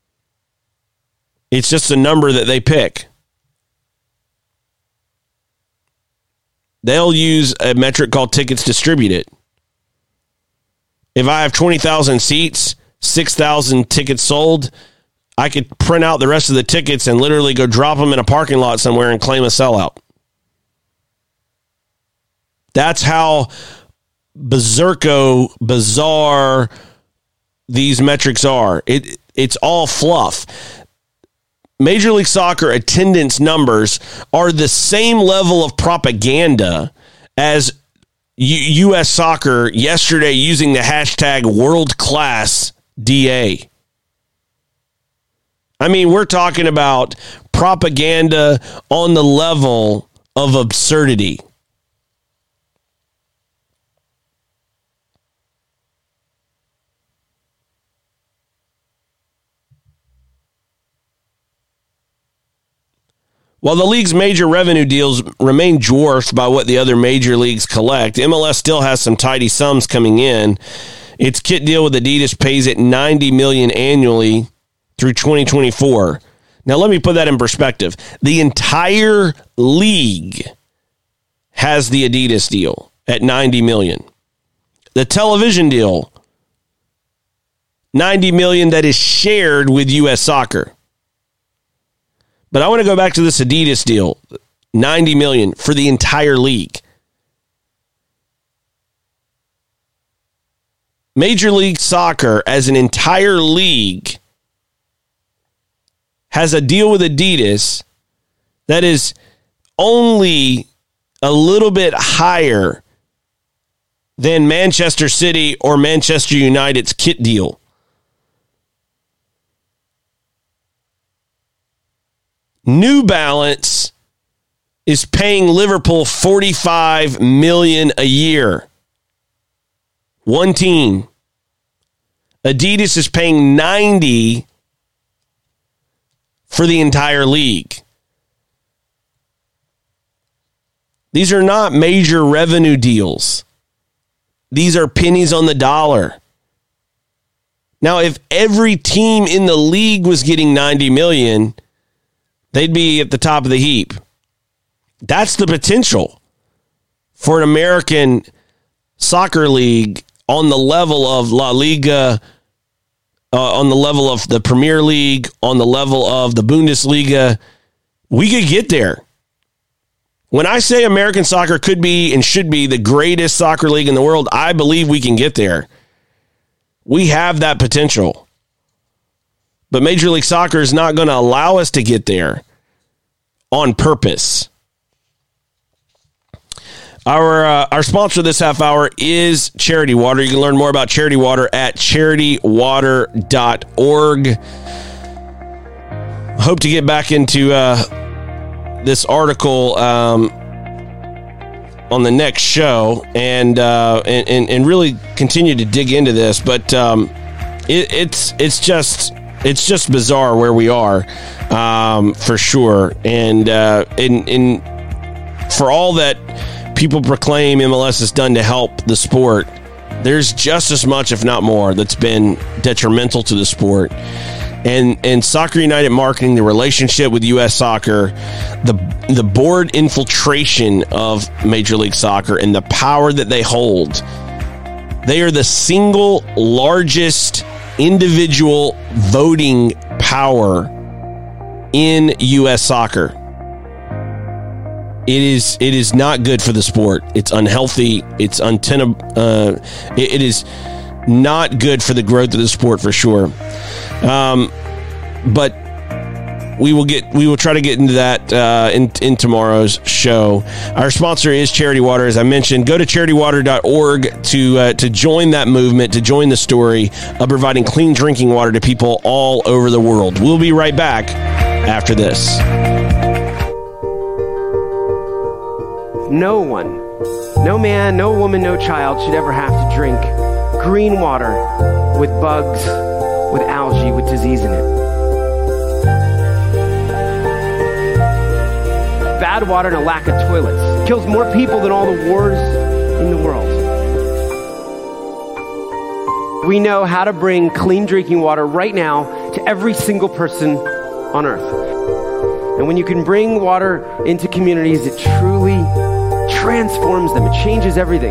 It's just a number that they pick. They'll use a metric called tickets distributed. If I have twenty thousand seats, six thousand tickets sold, I could print out the rest of the tickets and literally go drop them in a parking lot somewhere and claim a sellout. That's how berserko, bizarre these metrics are. It It's all fluff. Major League Soccer attendance numbers are the same level of propaganda as U- U.S. Soccer yesterday using the hashtag world class D A. I mean, we're talking about propaganda on the level of absurdity. While the league's major revenue deals remain dwarfed by what the other major leagues collect, M L S still has some tidy sums coming in. Its kit deal with Adidas pays it ninety million dollars annually through twenty twenty-four. Now, let me put that in perspective. The entire league has the Adidas deal at ninety million dollars. The television deal, ninety million dollars that is shared with U S Soccer. But I want to go back to this Adidas deal, ninety million dollars for the entire league. Major League Soccer as an entire league has a deal with Adidas that is only a little bit higher than Manchester City or Manchester United's kit deal. New Balance is paying Liverpool forty-five million dollars a year. One team. Adidas is paying ninety for the entire league. These are not major revenue deals. These are pennies on the dollar. Now, if every team in the league was getting ninety million dollars, they'd be at the top of the heap. That's the potential for an American soccer league on the level of La Liga, uh, on the level of the Premier League, on the level of the Bundesliga. We could get there. When I say American soccer could be and should be the greatest soccer league in the world, I believe we can get there. We have that potential. But Major League Soccer is not going to allow us to get there on purpose. Our uh, our sponsor this half hour is Charity Water. You can learn more about Charity Water at charity water dot org. Hope to get back into uh, this article um, on the next show and, uh, and and and really continue to dig into this. But um, it, it's it's just. It's just bizarre where we are, um, for sure. And uh, in, in for all that people proclaim M L S has done to help the sport, there's just as much, if not more, that's been detrimental to the sport. And and Soccer United Marketing, the relationship with U S Soccer, the the board infiltration of Major League Soccer, and the power that they hold, They are the single largest individual voting power in U S soccer. It is it is not good for the sport. It's unhealthy. It's untenable. Uh, it, it is not good for the growth of the sport for sure. Um, but we will get we will try to get into that uh, in in tomorrow's show. Our sponsor is Charity Water, as I mentioned. Go to charity water dot org to uh, to join that movement, to join the story of providing clean drinking water to people all over the world. We'll be right back after this. No one, no man, no woman, no child should ever have to drink green water with bugs, with algae, with disease in it. Bad water and a lack of toilets kills more people than all the wars in the world. We know how to bring clean drinking water right now to every single person on earth. And when you can bring water into communities, it truly transforms them. It changes everything.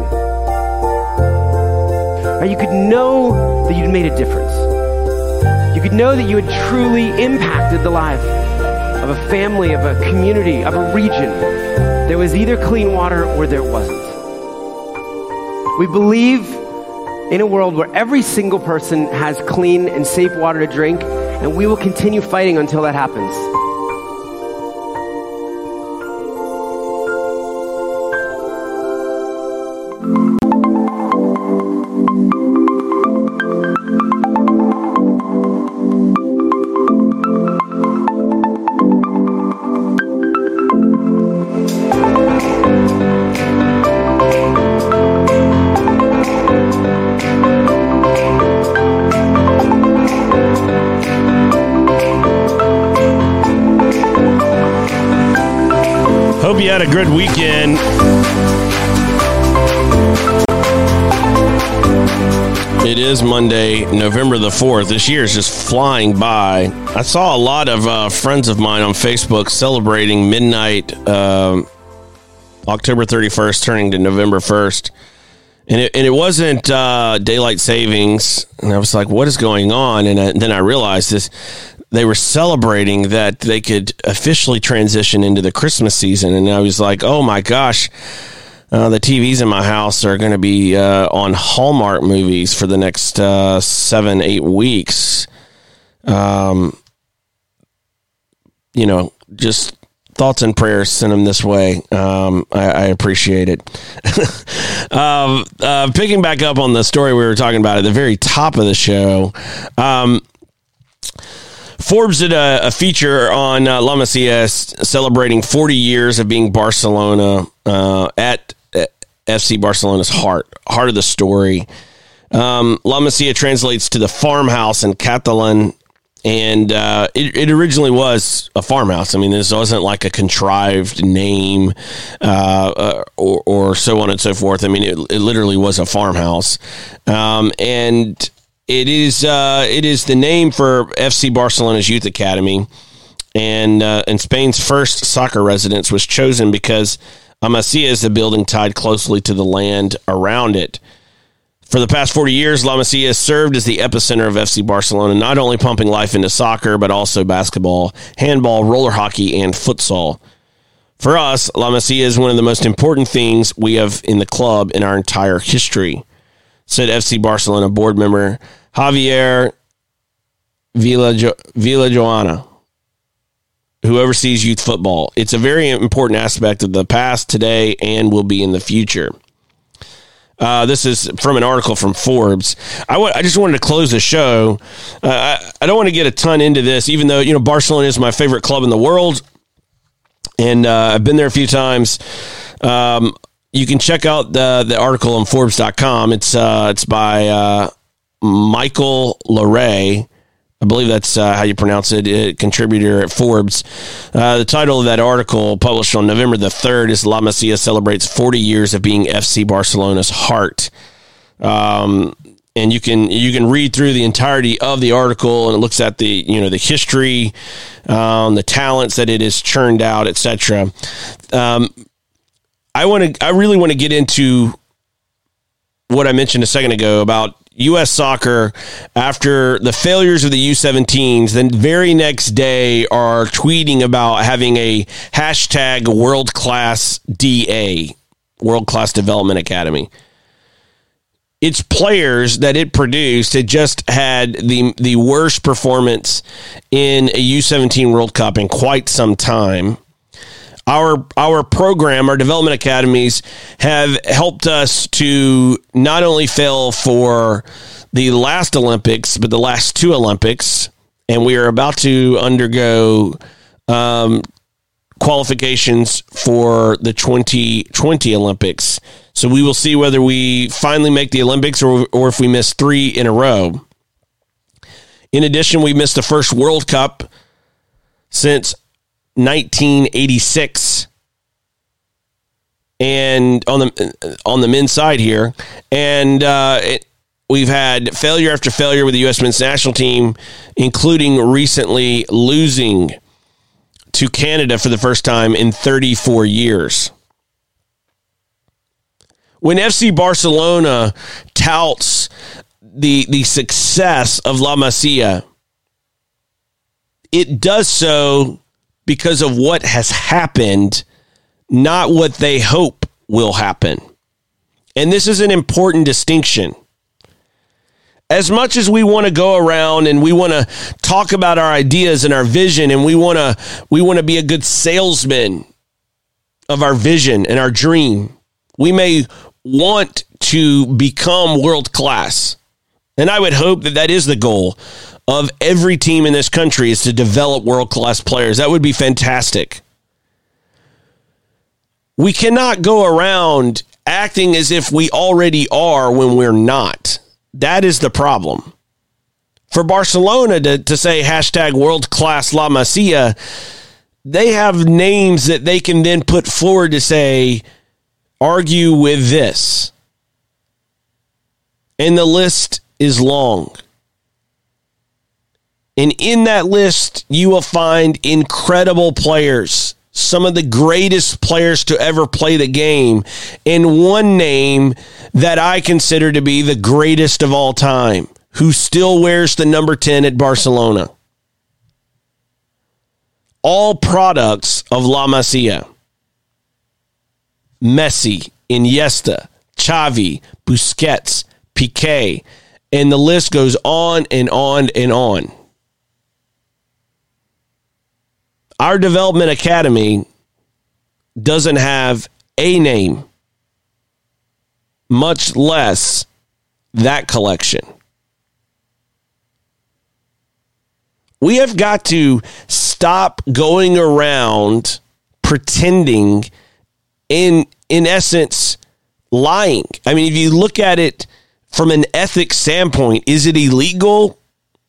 Right? You could know that you'd made a difference. You could know that you had truly impacted the life of a family, of a community, of a region. There was either clean water or there wasn't. We believe in a world where every single person has clean and safe water to drink, and we will continue fighting until that happens. Hope you had a good weekend. It is Monday, November the fourth. This year is just flying by. I saw a lot of uh, friends of mine on Facebook celebrating midnight, uh, October thirty-first, turning to November first. And it, and it wasn't uh, daylight savings. And I was like, what is going on? And, I, and then I realized this. They were celebrating that they could officially transition into the Christmas season. And I was like, oh my gosh, uh, the T Vs in my house are going to be uh, on Hallmark movies for the next uh, seven, eight weeks. Um, you know, just thoughts and prayers, send them this way. Um, I, I appreciate it. um, uh, picking back up on the story we were talking about at the very top of the show, um, Forbes did a, a feature on uh, La Masia celebrating forty years of being Barcelona uh, at F C Barcelona's heart, heart of the story. Um, La Masia translates to the farmhouse in Catalan, and uh, it, it originally was a farmhouse. I mean, this wasn't like a contrived name uh, uh, or, or so on and so forth. I mean, it, it literally was a farmhouse, um, and It is uh, it is the name for F C Barcelona's youth academy, and uh, and Spain's first soccer residence was chosen because La Masia is a building tied closely to the land around it. For the past forty years, La Masia served as the epicenter of F C Barcelona, not only pumping life into soccer, but also basketball, handball, roller hockey, and futsal. For us, La Masia is one of the most important things we have in the club in our entire history, said F C Barcelona board member Javier Villajoana, who oversees youth football. It's a very important aspect of the past, today, and will be in the future. Uh, this is from an article from Forbes. I, w- I just wanted to close the show. Uh, I, I don't want to get a ton into this, even though, you know, Barcelona is my favorite club in the world, and uh, I've been there a few times. Um, You can check out the the article on Forbes dot com. It's uh, it's by uh, Michael Larray. I believe that's uh, how you pronounce it, a contributor at Forbes. Uh, the title of that article, published on November the third, is La Masia celebrates forty years of being F C Barcelona's heart. Um, and you can you can read through the entirety of the article, and it looks at the you know the history, um, the talents that it has churned out, et cetera. Um, I want to. I really want to get into what I mentioned a second ago about U S soccer after the failures of the U seventeens, then very next day are tweeting about having a hashtag world-class D A, World-Class Development Academy. Its players that it produced had just had the the worst performance in a U seventeen World Cup in quite some time. Our our program, our development academies, have helped us to not only fail for the last Olympics, but the last two Olympics, and we are about to undergo um, qualifications for the twenty twenty Olympics. So we will see whether we finally make the Olympics or, or if we miss three in a row. In addition, we missed the first World Cup since nineteen eighty-six, and on the on the men's side here, and uh, it, we've had failure after failure with the U S men's national team, including recently losing to Canada for the first time in thirty-four years. When F C Barcelona touts the the success of La Masia, it does so because of what has happened, not what they hope will happen. And this is an important distinction. As much as we want to go around and we want to talk about our ideas and our vision, and we want to we want to be a good salesman of our vision and our dream, we may want to become world class. And I would hope that that is the goal of every team in this country, is to develop world-class players. That would be fantastic. We cannot go around acting as if we already are when we're not. That is the problem. For Barcelona to, to say hashtag world-class La Masia, they have names that they can then put forward to say, argue with this. And the list is long. And in that list, you will find incredible players, some of the greatest players to ever play the game, and one name that I consider to be the greatest of all time, who still wears the number ten at Barcelona. All products of La Masia. Messi, Iniesta, Xavi, Busquets, Piqué, and the list goes on and on and on. Our development academy doesn't have a name, much less that collection. We have got to stop going around pretending, in in essence, lying. I mean, if you look at it from an ethics standpoint, is it illegal?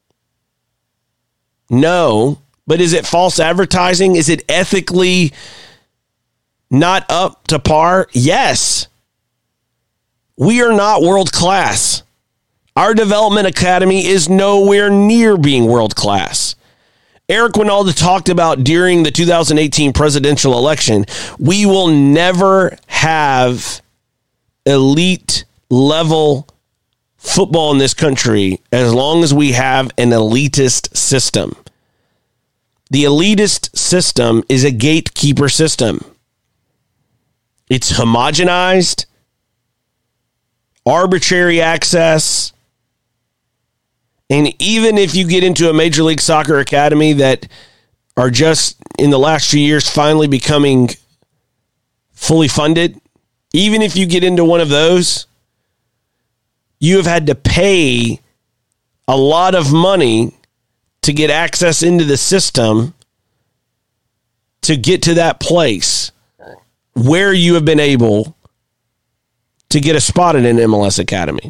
No. But is it false advertising? Is it ethically not up to par? Yes. We are not world class. Our development academy is nowhere near being world class. Eric Winalda talked about during the two thousand eighteen presidential election, we will never have elite level football in this country as long as we have an elitist system. The elitist system is a gatekeeper system. It's homogenized, arbitrary access, and even if you get into a Major League Soccer academy that are just in the last few years finally becoming fully funded, even if you get into one of those, you have had to pay a lot of money to get access into the system to get to that place where you have been able to get a spot in an M L S academy.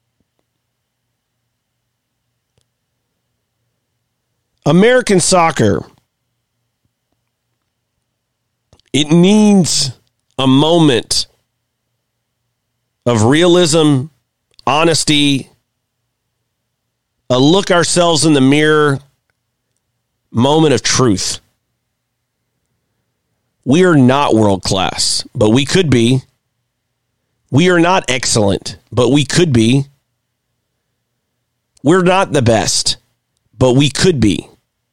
American soccer, it needs a moment of realism, honesty, a look ourselves in the mirror moment of truth. We are not world class, but we could be. We are not excellent, but we could be. We're not the best, but we could be.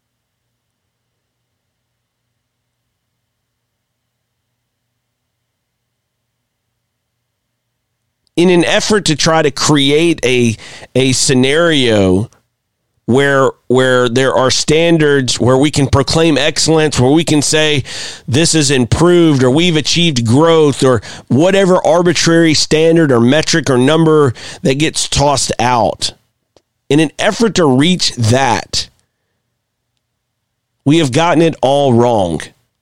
In an effort to try to create a, a scenario where where there are standards, where we can proclaim excellence, where we can say this is improved or we've achieved growth or whatever arbitrary standard or metric or number that gets tossed out. In an effort to reach that, we have gotten it all wrong.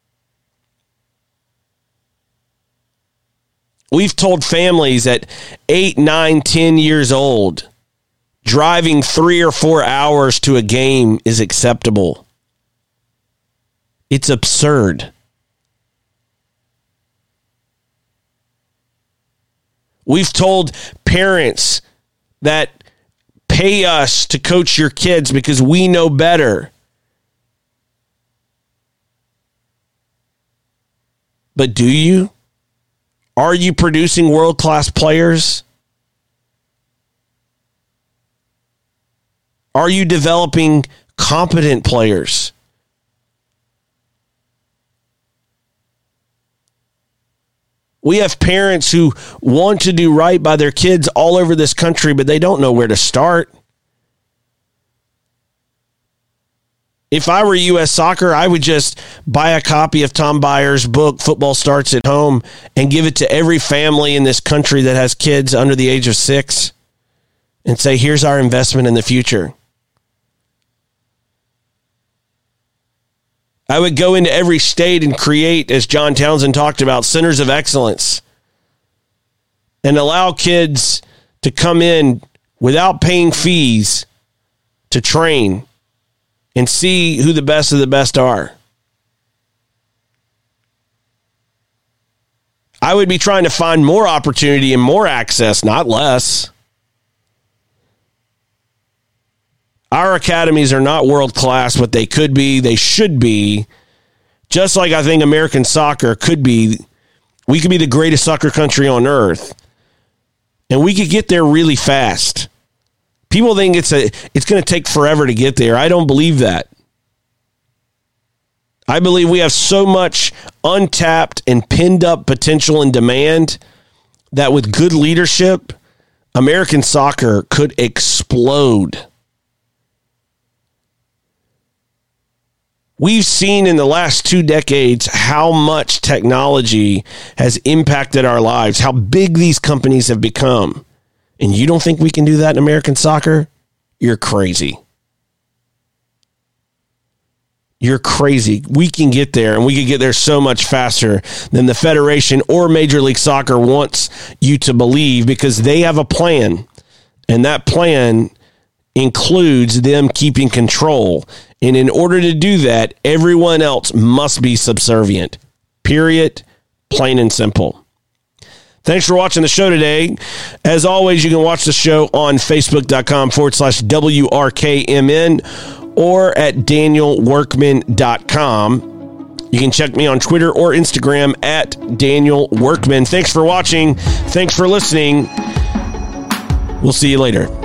We've told families at eight, nine, ten years old, driving three or four hours to a game is acceptable. It's absurd. We've told parents that pay us to coach your kids because we know better. But do you? Are you producing world-class players? Are you developing competent players? We have parents who want to do right by their kids all over this country, but they don't know where to start. If I were U S Soccer, I would just buy a copy of Tom Byers' book, Football Starts at Home, and give it to every family in this country that has kids under the age of six and say, here's our investment in the future. I would go into every state and create, as John Townsend talked about, centers of excellence and allow kids to come in without paying fees to train and see who the best of the best are. I would be trying to find more opportunity and more access, not less. Our academies are not world-class, but they could be, they should be. Just like I think American soccer could be, we could be the greatest soccer country on earth. And we could get there really fast. People think it's a it's going to take forever to get there. I don't believe that. I believe we have so much untapped and pinned up potential and demand that with good leadership, American soccer could explode. We've seen in the last two decades how much technology has impacted our lives, how big these companies have become. And you don't think we can do that in American soccer? You're crazy. You're crazy. We can get there, and we can get there so much faster than the Federation or Major League Soccer wants you to believe, because they have a plan, and that plan includes them keeping control. And in order to do that, everyone else must be subservient. Period. Plain and simple. Thanks for watching the show today. As always, you can watch the show on Facebook.com forward slash WRKMN or at Daniel Workman dot com. You can check me on Twitter or Instagram at Daniel Workman. Thanks for watching. Thanks for listening. We'll see you later.